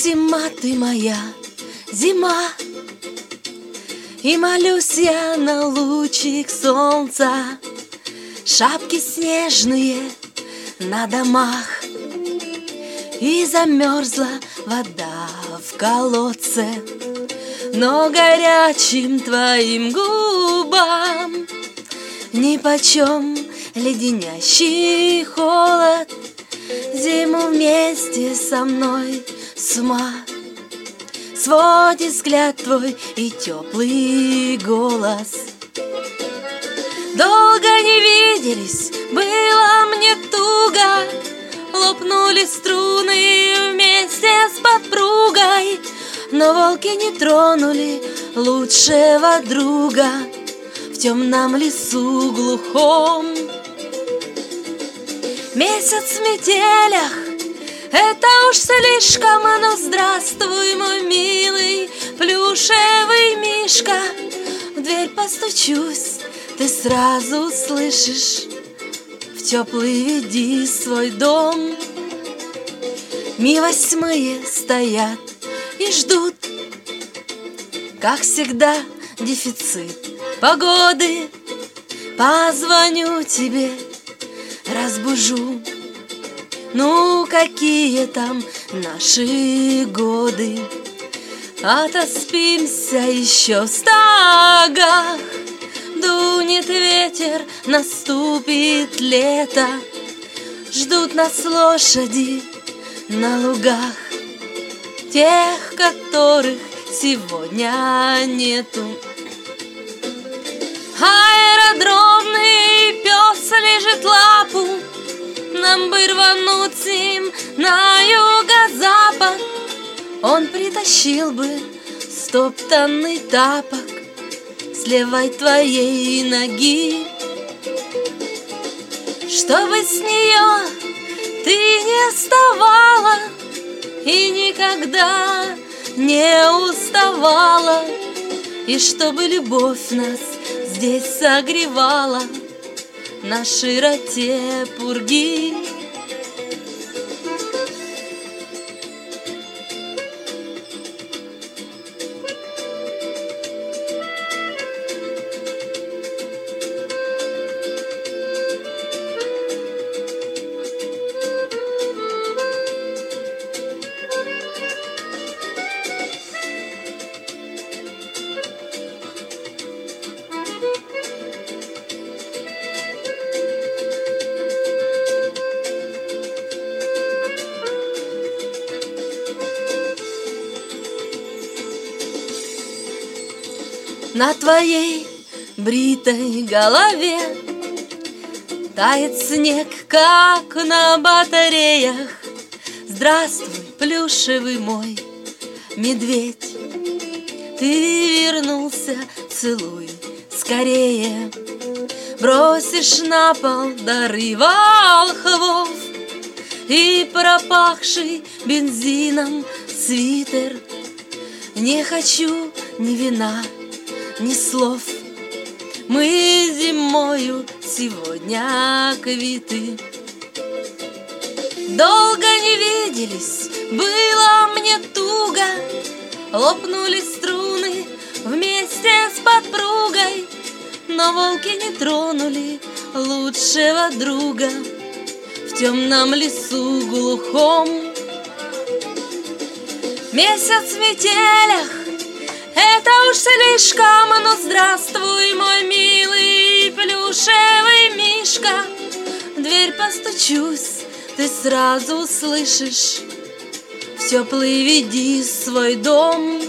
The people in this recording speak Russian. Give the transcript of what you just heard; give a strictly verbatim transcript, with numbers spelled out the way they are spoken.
зима ты моя, зима, и молюсь я на лучик солнца. Шапки снежные на домах, и замерзла вода в колодце, но горячим твоим губам нипочем леденящий холод. Зиму вместе со мной с ума сводит взгляд твой и теплый голос. Долго не виделись, было мне туго, лопнули струны вместе с подпругой, но волки не тронули лучшего друга в темном лесу глухом. Месяц в метелях — это уж слишком, но здравствуй, мой милый плюшевый мишка. В дверь постучусь, ты сразу слышишь, в теплый веди свой дом. Ми восьмые стоят и ждут, как всегда, дефицит погоды. Позвоню тебе, разбужу, ну какие там наши годы. Отоспимся еще в стогах, дунет ветер, наступит лето. Ждут нас лошади на лугах, тех, которых сегодня нету. Аэродромный пес лежит лапу, нам бы рвануть с ним на юго-запад. Он притащил бы стоптанный тапок с левой твоей ноги, чтобы с нее ты не вставала и никогда не уставала, и чтобы любовь нас здесь согревала на широте пурги. На твоей бритой голове тает снег, как на батареях. Здравствуй, плюшевый мой медведь, ты вернулся, целуй скорее. Бросишь на пол дары волхвов и пропахший бензином свитер. Не хочу ни вина, ни слов, мы зимою сегодня квиты. Долго не виделись, было мне туго, лопнули струны вместе с подпругой, но волки не тронули лучшего друга в темном лесу глухом. Месяц в метелях — это уж слишком, но здравствуй, мой милый плюшевый мишка. В дверь постучусь, ты сразу слышишь, в теплый веди свой дом.